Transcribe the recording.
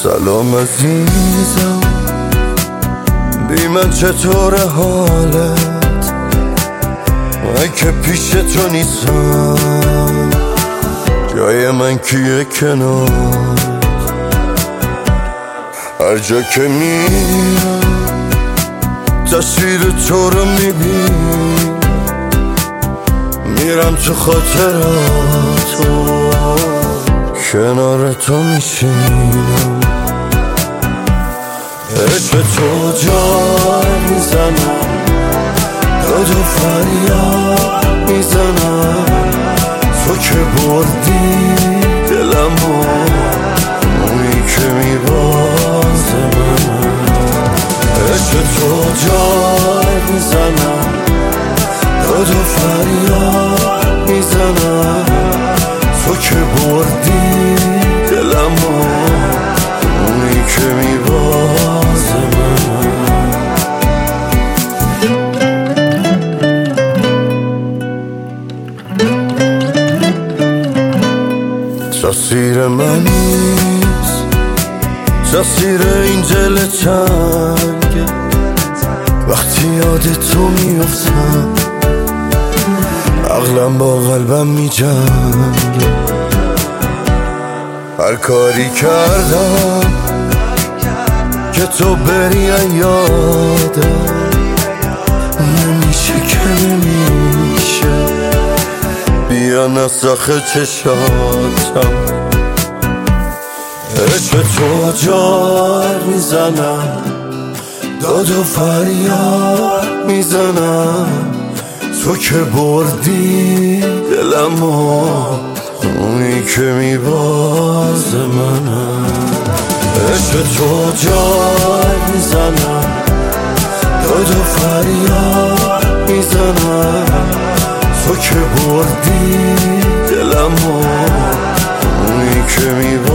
سلام عزیزم، بی من چطور حالت؟ من که پیش تو نیستم، جای من کیه کنار؟ هر جا که میرم تصویر تو رو میبینم، میرم تو خاطراتو، کنار تو میشینم. عشق تو جای میزنم، دو فریاد میزنم. تو که بردی دلمو، اونی که میبازه من. عشق تو جای میزنم، دو فریاد میزنم. تو که بردی دلمو، اونی که میبازه من. تأثیر من نیست، تأثیر این دل تنگه. وقتی یاد تو میفتم، عقلم با قلبم میجنگه. هر کاری کردم که تو بری یادم، نمیشه که نمیشه. بیا نسخ چشاتم. عشق تو جار میزنم، دو فریاد میزنم. تو که بردی دلمو، اونی که میبازه منم. عشق تو جای میزنم، دو فریاد میزنم. تو که بردی دلمو، اونی که میبازه